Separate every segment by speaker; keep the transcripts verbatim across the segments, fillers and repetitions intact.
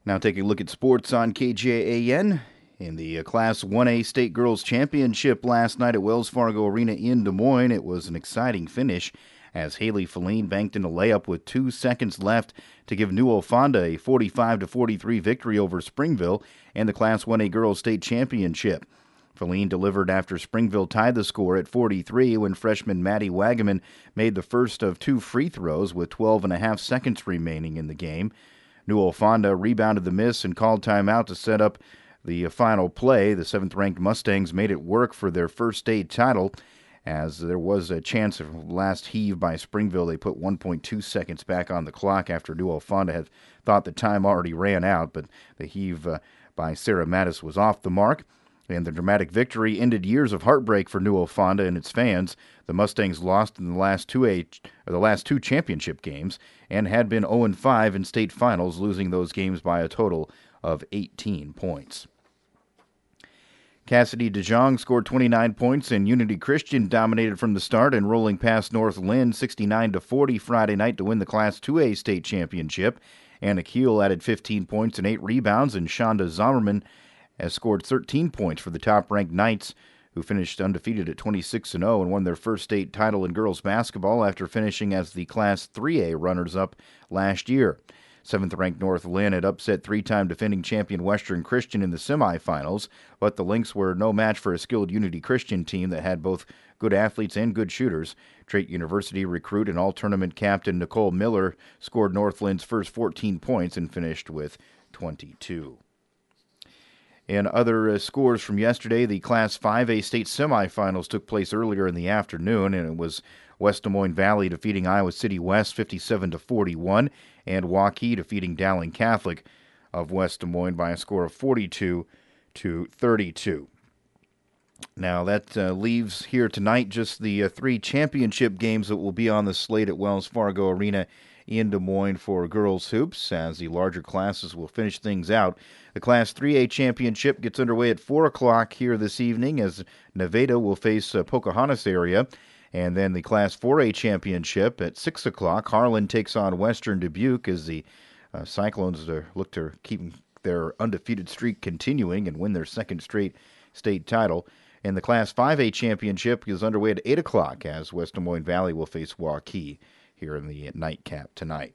Speaker 1: Now taking a look at sports on K J A N. In the uh, Class one A State Girls Championship last night at Wells Fargo Arena in Des Moines, it was an exciting finish as Haley Feline banked in a layup with two seconds left to give New Ofonda a forty-five to forty-three victory over Springville and the Class one A Girls State Championship. Feline delivered after Springville tied the score at forty-three when freshman Maddie Wagaman made the first of two free throws with twelve and a half seconds remaining in the game. New Ofonda rebounded the miss and called timeout to set up the final play. The seventh-ranked Mustangs made it work for their first state title, as there was a chance of last heave by Springville. They put one point two seconds back on the clock after New Ofonda had thought the time already ran out, but the heave uh, by Sarah Mattis was off the mark. And the dramatic victory ended years of heartbreak for New Ofonda and its fans. The Mustangs lost in the last two a, or the last two championship games and had been oh and five in state finals, losing those games by a total of eighteen points. Cassidy DeJong scored twenty-nine points, and Unity Christian dominated from the start, enrolling past North Lynn sixty-nine to forty Friday night to win the Class two A state championship. Anna Keel added fifteen points and eight rebounds, and Shonda Zommerman has scored thirteen points for the top-ranked Knights, who finished undefeated at twenty-six and oh and won their first state title in girls basketball after finishing as the Class three A runners-up last year. seventh-ranked North Lynn had upset three-time defending champion Western Christian in the semifinals, but the Lynx were no match for a skilled Unity Christian team that had both good athletes and good shooters. Drake University recruit and all-tournament captain Nicole Miller scored North Lynn's first fourteen points and finished with twenty-two. In other uh, scores from yesterday, the Class five A state semifinals took place earlier in the afternoon, and it was West Des Moines Valley defeating Iowa City West fifty-seven to forty-one, and Waukee defeating Dowling Catholic of West Des Moines by a score of forty-two to thirty-two. Now that uh, leaves here tonight just the uh, three championship games that will be on the slate at Wells Fargo Arena in Des Moines for girls hoops, as the larger classes will finish things out. The Class three A championship gets underway at four o'clock here this evening as Nevada will face uh, Pocahontas area. And then the Class four A championship at six o'clock. Harlan takes on Western Dubuque as the uh, Cyclones uh, look to keep their undefeated streak continuing and win their second straight state title. And the Class five A championship is underway at eight o'clock as West Des Moines Valley will face Waukee here in the nightcap tonight.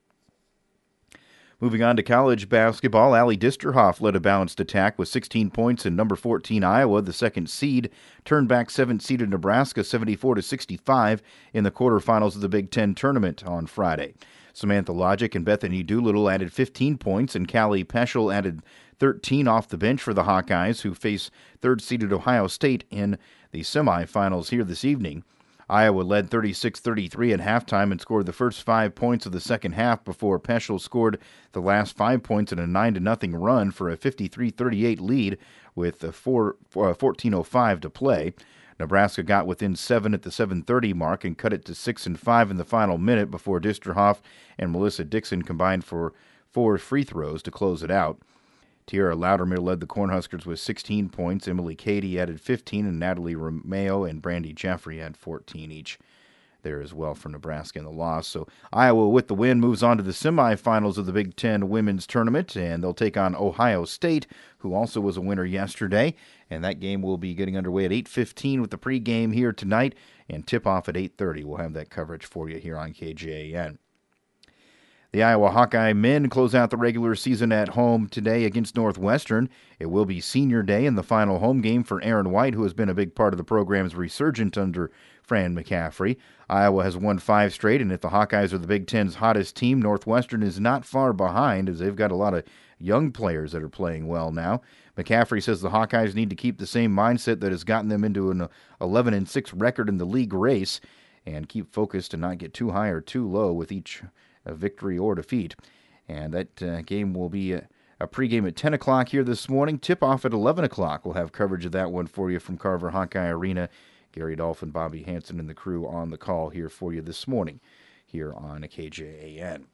Speaker 1: Moving on to college basketball, Allie Disterhoff led a balanced attack with sixteen points, and number fourteen Iowa, the second seed, turned back seventh-seeded Nebraska seventy-four to sixty-five in the quarterfinals of the Big Ten tournament on Friday. Samantha Logic and Bethany Doolittle added fifteen points, and Callie Peschel added thirteen off the bench for the Hawkeyes, who face third-seeded Ohio State in the semifinals here this evening. Iowa led thirty-six thirty-three at halftime and scored the first five points of the second half before Peschel scored the last five points in a nine to nothing run for a fifty-three thirty-eight lead with a fourteen oh five to play. Nebraska got within seven at the seven thirty mark and cut it to six and five in the final minute before Disterhoff and Melissa Dixon combined for four free throws to close it out. Tierra Loudermere led the Cornhuskers with sixteen points. Emily Cady added fifteen, and Natalie Romeo and Brandy Jeffrey had fourteen each there as well for Nebraska in the loss. So Iowa, with the win, moves on to the semifinals of the Big Ten Women's Tournament, and they'll take on Ohio State, who also was a winner yesterday. And that game will be getting underway at eight fifteen with the pregame here tonight, and tip-off at eight thirty. We'll have that coverage for you here on K J A N. The Iowa Hawkeye men close out the regular season at home today against Northwestern. It will be senior day in the final home game for Aaron White, who has been a big part of the program's resurgence under Fran McCaffrey. Iowa has won five straight, and if the Hawkeyes are the Big Ten's hottest team, Northwestern is not far behind, as they've got a lot of young players that are playing well now. McCaffrey says the Hawkeyes need to keep the same mindset that has gotten them into an eleven and six record in the league race, and keep focused and not get too high or too low with each a victory or defeat. And that uh, game will be a, a pregame at ten o'clock here this morning. Tip-off at eleven o'clock. We'll have coverage of that one for you from Carver Hawkeye Arena. Gary Dolphin, Bobby Hansen, and the crew on the call here for you this morning here on K J A N.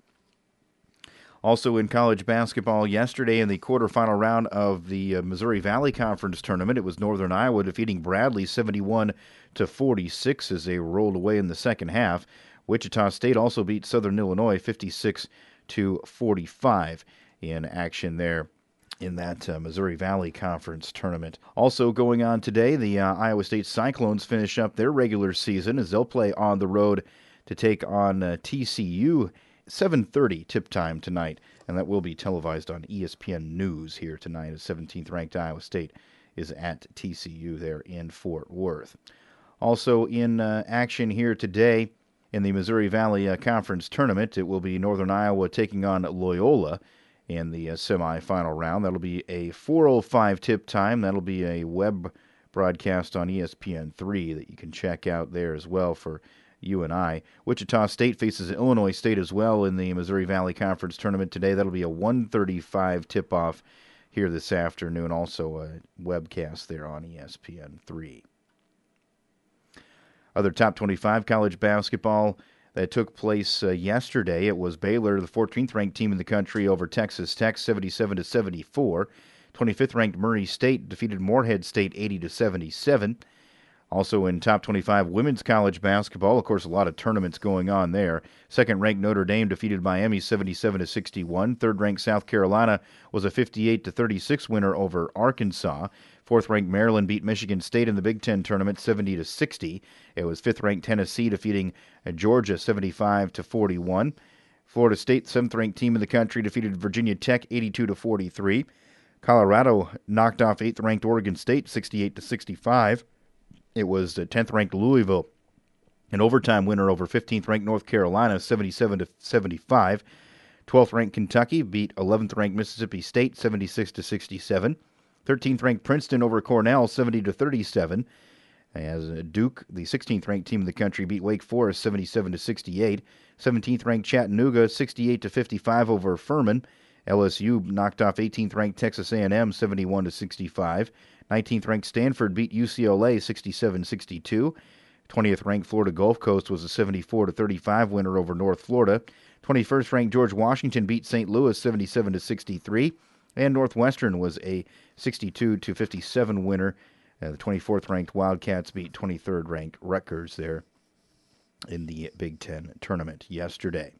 Speaker 1: Also in college basketball yesterday in the quarterfinal round of the uh, Missouri Valley Conference Tournament, it was Northern Iowa defeating Bradley seventy-one to forty-six as they rolled away in the second half. Wichita State also beat Southern Illinois fifty-six to forty-five in action there in that uh, Missouri Valley Conference tournament. Also going on today, the uh, Iowa State Cyclones finish up their regular season as they'll play on the road to take on uh, T C U. seven thirty tip time tonight, and that will be televised on E S P N News here tonight as seventeenth-ranked Iowa State is at T C U there in Fort Worth. Also in uh, action here today in the Missouri Valley uh, Conference tournament, it will be Northern Iowa taking on Loyola in the uh, semifinal round. That'll be a four oh five tip time. That'll be a web broadcast on E S P N three that you can check out there as well for you and I. Wichita State faces Illinois State as well in the Missouri Valley Conference tournament today. That'll be a one thirty-five tip-off here this afternoon. Also a webcast there on E S P N three. Other top twenty-five college basketball that took place uh, yesterday. It was Baylor, the fourteenth-ranked team in the country, over Texas Tech, seventy-seven to seventy-four. twenty-fifth-ranked Murray State defeated Morehead State, eighty to seventy-seven. Also in top twenty-five women's college basketball, of course, a lot of tournaments going on there. Second-ranked Notre Dame defeated Miami, seventy-seven to sixty-one. Third-ranked South Carolina was a fifty-eight to thirty-six winner over Arkansas. Fourth-ranked Maryland beat Michigan State in the Big Ten tournament, seventy to sixty. It was fifth-ranked Tennessee defeating Georgia, seventy-five to forty-one. Florida State, seventh-ranked team in the country, defeated Virginia Tech, eighty-two to forty-three. Colorado knocked off eighth-ranked Oregon State, sixty-eight to sixty-five. It was the tenth-ranked Louisville, an overtime winner over fifteenth-ranked North Carolina, seventy-seven to seventy-five. twelfth-ranked Kentucky beat eleventh-ranked Mississippi State, seventy-six to sixty-seven. thirteenth-ranked Princeton over Cornell, seventy to thirty-seven. As Duke, the sixteenth-ranked team in the country, beat Wake Forest, seventy-seven to sixty-eight. seventeenth-ranked Chattanooga, sixty-eight to fifty-five over Furman. L S U knocked off eighteenth-ranked Texas A and M, seventy-one to sixty-five. nineteenth-ranked Stanford beat U C L A, sixty-seven sixty-two. twentieth-ranked Florida Gulf Coast was a seventy-four to thirty-five winner over North Florida. twenty-first-ranked George Washington beat Saint Louis, seventy-seven to sixty-three. And Northwestern was a sixty-two to fifty-seven winner. Uh, the twenty-fourth-ranked Wildcats beat twenty-third-ranked Rutgers there in the Big Ten tournament yesterday.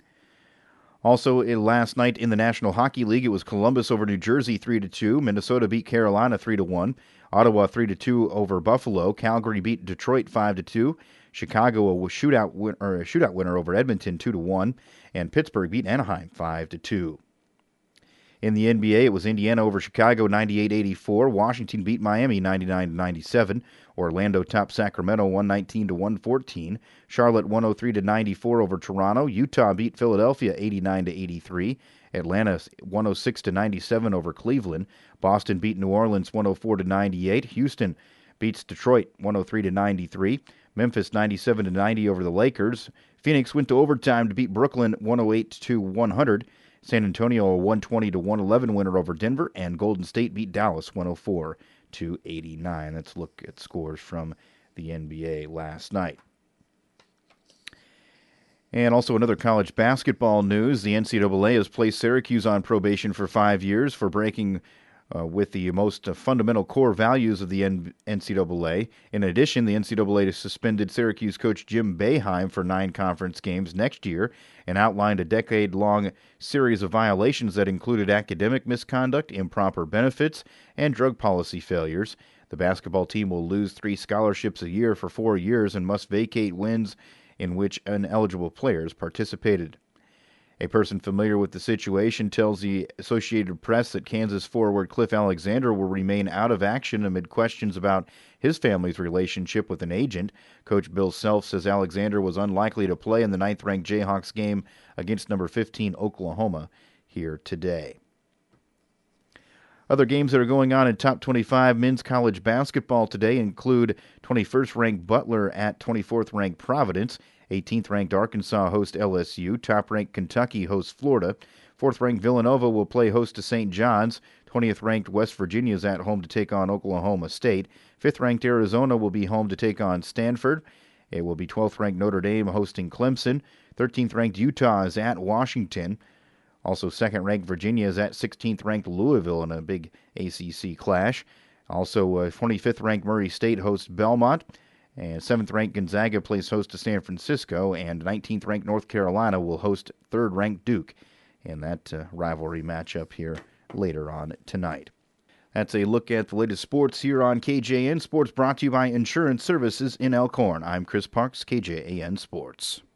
Speaker 1: Also, last night in the National Hockey League, it was Columbus over New Jersey three to two. Minnesota beat Carolina three to one. Ottawa three to two over Buffalo. Calgary beat Detroit five to two. Chicago a shootout win- or a shootout winner over Edmonton two to one, and Pittsburgh beat Anaheim five to two. In the N B A, it was Indiana over Chicago ninety-eight eighty-four. Washington beat Miami ninety-nine to ninety-seven. Orlando topped Sacramento one nineteen to one fourteen. Charlotte one oh three to ninety-four over Toronto. Utah beat Philadelphia eighty-nine to eighty-three. Atlanta one oh six to ninety-seven over Cleveland. Boston beat New Orleans one oh four to ninety-eight. Houston beats Detroit one oh three to ninety-three. Memphis ninety-seven to ninety over the Lakers. Phoenix went to overtime to beat Brooklyn one oh eight to one hundred. San Antonio a one twenty to one eleven winner over Denver, and Golden State beat Dallas one oh four to eighty-nine. Let's look at scores from the N B A last night. And also another college basketball news. The N C double A has placed Syracuse on probation for five years for breaking uh, with the most uh, fundamental core values of the N- NCAA. In addition, the N C double A has suspended Syracuse coach Jim Boeheim for nine conference games next year and outlined a decade-long series of violations that included academic misconduct, improper benefits, and drug policy failures. The basketball team will lose three scholarships a year for four years and must vacate wins in which ineligible players participated. A person familiar with the situation tells the Associated Press that Kansas forward Cliff Alexander will remain out of action amid questions about his family's relationship with an agent. Coach Bill Self says Alexander was unlikely to play in the ninth-ranked Jayhawks game against number fifteen Oklahoma here today. Other games that are going on in top twenty-five men's college basketball today include twenty-first-ranked Butler at twenty-fourth-ranked Providence. eighteenth-ranked Arkansas host L S U. Top-ranked Kentucky hosts Florida. fourth-ranked Villanova will play host to Saint John's. twentieth-ranked West Virginia is at home to take on Oklahoma State. fifth-ranked Arizona will be home to take on Stanford. It will be twelfth-ranked Notre Dame hosting Clemson. thirteenth-ranked Utah is at Washington. Also, second-ranked Virginia is at sixteenth-ranked Louisville in a big A C C clash. Also, uh, twenty-fifth-ranked Murray State hosts Belmont. And seventh-ranked Gonzaga plays host to San Francisco. And nineteenth-ranked North Carolina will host third-ranked Duke in that uh, rivalry matchup here later on tonight. That's a look at the latest sports here on K J A N Sports, brought to you by Insurance Services in Elkhorn. I'm Chris Parks, K J A N Sports.